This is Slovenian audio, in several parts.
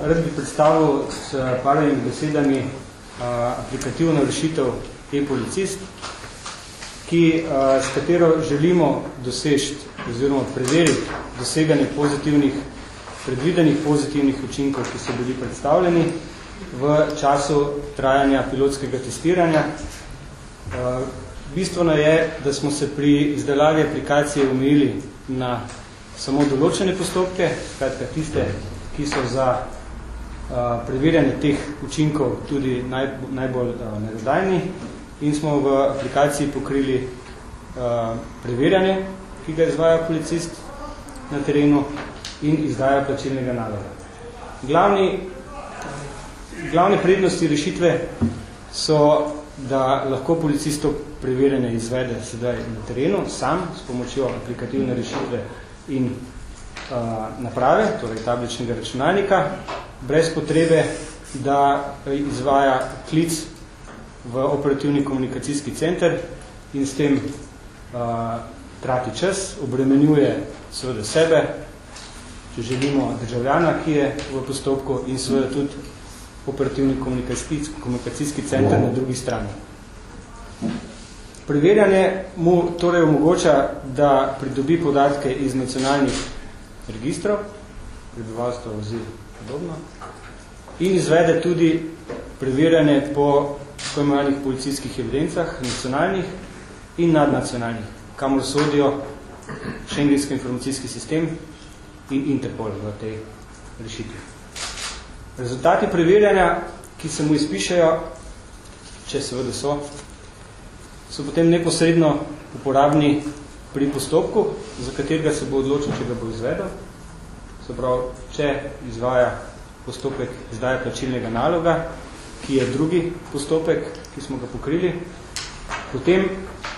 Rad bi predstavil s parimi besedami aplikativno rešitev e-policist, s katero želimo doseči oziroma preveriti doseganje predvidenih pozitivnih učinkov, ki so bili predstavljeni v času trajanja pilotskega testiranja. Bistveno je, da smo se pri izdelavi aplikacije omejili na samo določene postopke, skratka tiste, ki so za preverjanje teh učinkov tudi najbolj merodajni, in smo v aplikaciji pokrili preverjanje, ki ga izvaja policist na terenu, in izdaja plačilnega naloga. Glavne prednosti rešitve so, da lahko policist to preverjanje izvede sedaj na terenu, sam, s pomočjo aplikativne rešitve in naprave, torej tabličnega računalnika, brez potrebe, da izvaja klic v operativni komunikacijski center in s tem trati čas, obremenjuje seveda sebe, če želimo državljana, ki je v postopku, in seveda tudi operativni komunikacijski center na drugi strani. Preverjanje mu torej omogoča, da pridobi podatke iz nacionalnih registrov, prebivalstva, vozil podobno, in izvede tudi preverjanje po tako imenovanih policijskih evidencah, nacionalnih in nadnacionalnih, kamor sodijo Schengenski informacijski sistem in Interpol v tej rešitvi. Rezultati preverjanja, ki se mu izpišejo, če seveda so potem neposredno uporabni pri postopku, za katerega se bo odločil, če ga bo izvedel. Se pravi, če izvaja postopek izdaje plačilnega naloga, ki je drugi postopek, ki smo ga pokrili, potem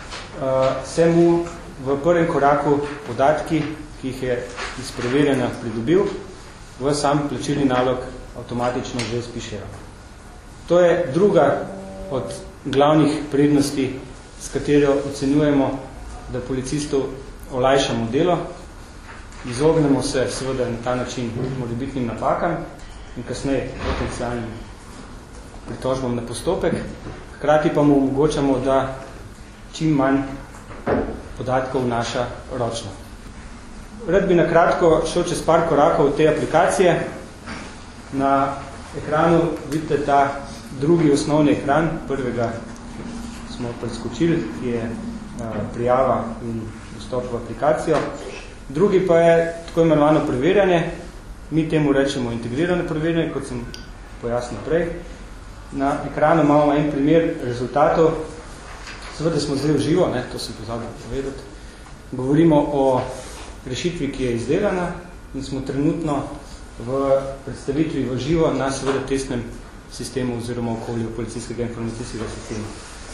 se mu v prvem koraku podatki, ki jih je iz preverjanja pridobil, v sam plačilni nalog avtomatično že izpišejo. To je druga od glavnih prednosti, s katero ocenjujemo, da policistu olajšamo delo, izognemo se seveda na ta način morebitnim napakam in kasneje potencialnim pritožbam na postopek, hkrati pa mu omogočamo, da čim manj podatkov vnaša ročno. Rad bi na kratko šel čez par korakov te aplikacije. Na ekranu vidite ta drugi osnovni ekran, prvega smo preskočili, ki je prijava in vstop v aplikacijo. Drugi pa je tako imenovano preverjanje. Mi temu rečemo integrirano preverjanje, kot sem pojasnil prej. Na ekranu imamo en primer rezultatov. Seveda smo zdaj v živo, to sem pozabil povedati. Govorimo o rešitvi, ki je izdelana, in smo trenutno v predstavitvi v živo na seveda testnem sistemu oziroma okolju policijskega informacijskega sistema.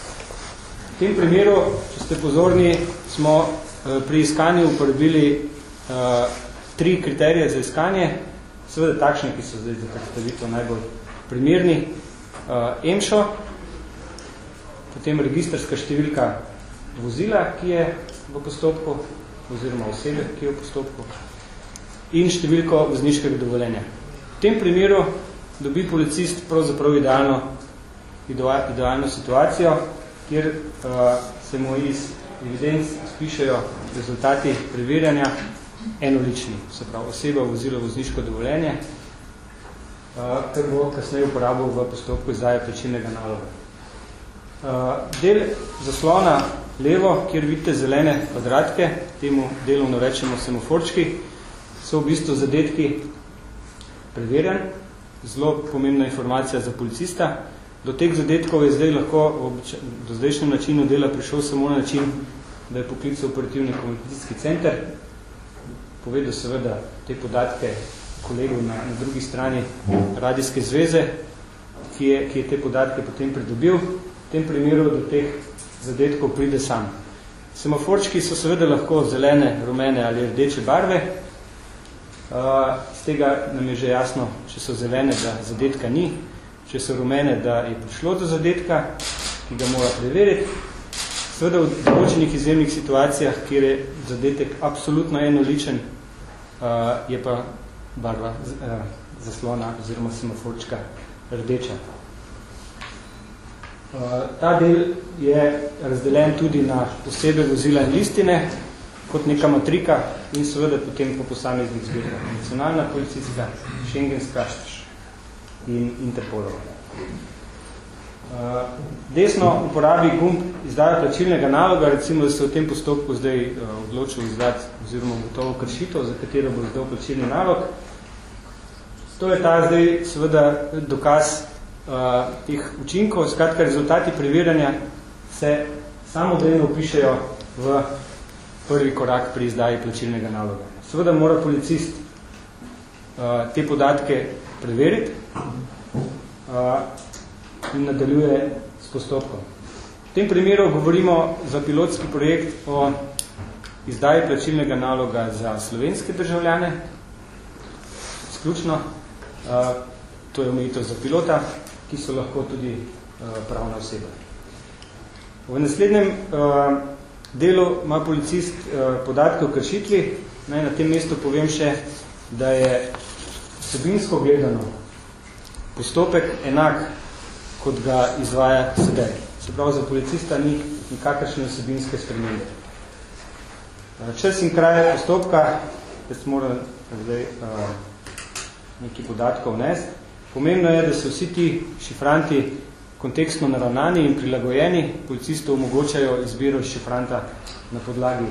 V tem primeru, če ste pozorni, smo pri iskanju uporabili 3 kriterije za iskanje, seveda takšne, ki so zdaj za predstavitev najbolj primerni. EMŠO, potem registrska številka vozila, ki je v postopku, oziroma osebe, ki je v postopku, in številko vozniškega dovoljenja. V tem primeru dobi policist pravzaprav idealno situacijo, kjer se mu iz evidenc izpišejo rezultati preverjanja enolični, se pravi oseba, vozilo, vozniško dovoljenje, kar bo kasneje uporabil v postopku izdaje plačilnega naloga. Del zaslona levo, kjer vidite zelene kvadratke, temu delovno rečemo semaforčki, so v bistvu zadetki preverjanj, zelo pomembna informacija za policista. Do teh zadetkov je zdaj lahko do zdajšnjem načinu dela prišel samo na način, da je poklical operativni komunikacijski center, povedal seveda te podatke kolegov na drugi strani radijske zveze, ki je te podatke potem pridobil. V tem primeru do teh zadetkov pride sam. Semaforčki so seveda lahko zelene, rumene ali rdeče barve. Z tega nam je že jasno, če so zelene, da zadetka ni, če so rumene, da je prišlo do zadetka, ki ga mora preveriti. Seveda v določenih izjemnih situacijah, kjer je zadetek absolutno enoličen, je pa barva zaslona oziroma semaforčka rdeča. Ta del je razdeljen tudi na posebej vozila in listine, kot neka matrika in seveda potem po posameznih zbirkah. Nacionalna policijska, šengenska in Interpolova. Desno uporabi gumb izdaja plačilnega naloga, recimo, da se v tem postopku zdaj odločil izdati oziroma gotovo kršitev, za katero bo izdal plačilni nalog. To je ta zdaj seveda dokaz teh učinkov. Skratka, rezultati preverjanja se samodejno vpišejo v prvi korak pri izdaji plačilnega naloga. Seveda mora policist te podatke preveriti in nadaljuje s postopkom. V tem primeru govorimo za pilotski projekt o izdaji plačilnega naloga za slovenske državljane, izključno, to je omejitev za pilota, ki so lahko tudi pravna oseba. V naslednjem delu ima policist podatke o kršitvi. Naj na tem mestu povem še, da je vsebinsko gledano postopek enak, kot ga izvaja sedaj. Se pravi, za policista ni nikakršne vsebinske spremembe. Čas in kraj postopka, jaz moram zdaj nekaj podatkov vnesti. Pomembno je, da so vsi ti šifranti kontekstno naravnani in prilagojeni. Policistu omogočajo izbiro šifranta na podlagi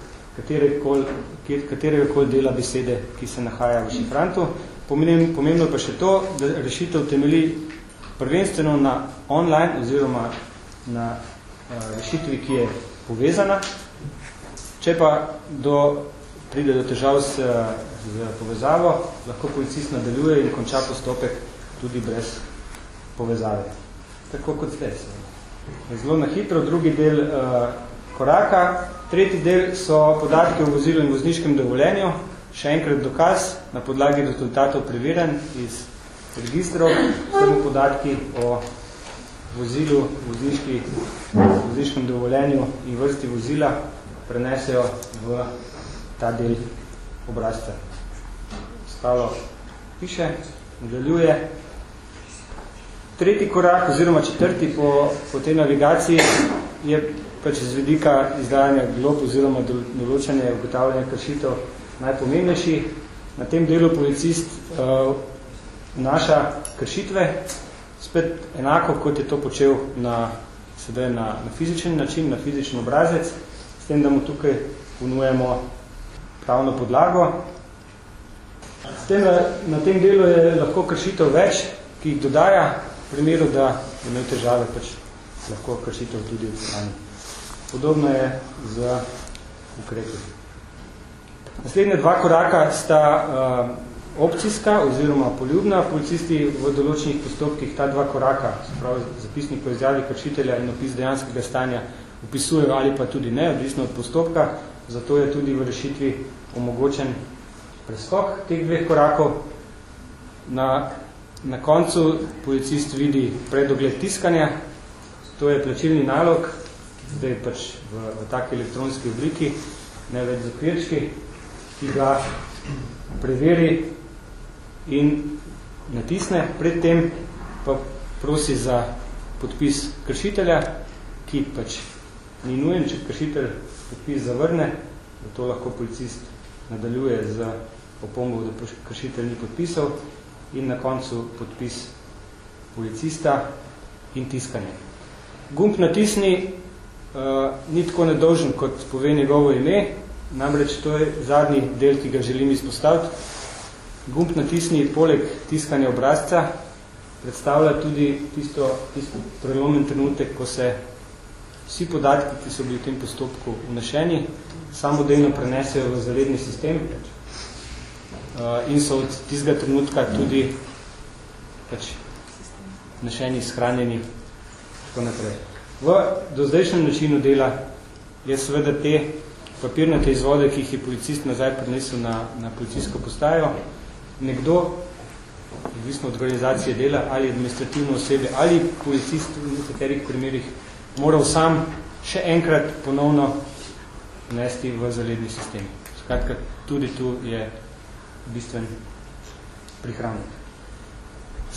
kateregakoli dela besede, ki se nahaja v šifrantu. Pomembno pa še to, da rešitev temelji prvenstveno na online oziroma na rešitvi, ki je povezana. Če pa pride do težav z povezavo, lahko policist nadaljuje in konča postopek tudi brez povezave. Tako kot ste. Zelo na hitro, drugi del koraka. Tretji del so podatki o vozilu in vozniškem dovoljenju. Še enkrat dokaz na podlagi rezultatov preverjanj iz registrov, samo podatki o vozilu, vozniškem dovoljenju in vrsti vozila prenesejo v ta del obrazca. Ostalo piše, nadaljuje. Tretji korak oziroma četrti po tej navigaciji je pač z vidika izdajanja glob oziroma določanja ugotavljanja kršitev najpomembnejši. Na tem delu policist vnaša kršitve, spet enako, kot je to počel sedaj na fizičen način, na fizičen obrazec, s tem, da mu tukaj ponujemo pravno podlago. S tem, na tem delu je lahko kršitev več, ki jih dodaja, v primeru, da je imel težave, pač lahko kršitev tudi odstrani. Podobno je z ukrepi. Naslednja dva koraka sta opcijska oziroma poljubna. Policisti v določenih postopkih ta dva koraka, se pravi zapisnik o izjavi kršitelja in opis dejanskega stanja, opisujejo ali pa tudi ne, odvisno od postopka, zato je tudi v rešitvi omogočen preskok teh dveh korakov. Na koncu policist vidi predogled tiskanja, to je plačilni nalog, zdaj pač v taki elektronski obliki, ne več zapirčki, ki ga preveri in natisne. Predtem pa prosi za podpis kršitelja, ki pač ni nujen, če kršitelj podpis zavrne, to lahko policist nadaljuje z opombo, da kršitelj ni podpisal, in na koncu podpis policista in tiskanje. Gumb natisni ni tako nedolžen, kot pove njegovo ime, namreč to je zadnji del, ki ga želim izpostaviti. Gumb natisni poleg tiskanja obrazca predstavlja tudi tisto prelomen trenutek, ko se vsi podatki, ki so bili v tem postopku vnešeni, samodejno prenesejo v zaredni sistem in so od tistega trenutka tudi pač vnešeni, shranjeni tako naprej. V dozdajšnjem načinu dela je seveda te papirnate izvode, ki jih je policist nazaj prinesel na policijsko postajo, nekdo, odvisno od organizacije dela, ali administrativno osebe, ali policist v nekaterih primerih moral sam še enkrat ponovno vnesti v zaledni sistem. Skratka, tudi tu je bistven prihranek.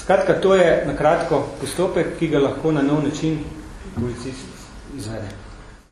Skratka, to je na kratko postopek, ki ga lahko na nov način policist izvede.